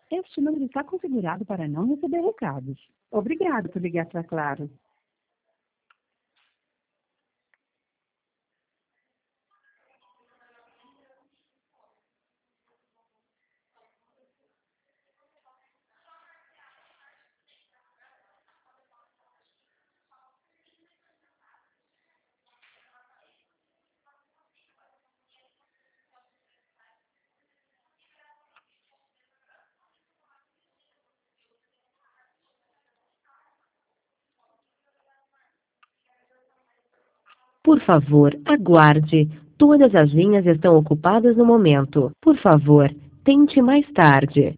Este número está configurado para não receber recados. Obrigado por ligar para Claro. Por favor, aguarde. Todas as linhas estão ocupadas no momento. Por favor, tente mais tarde.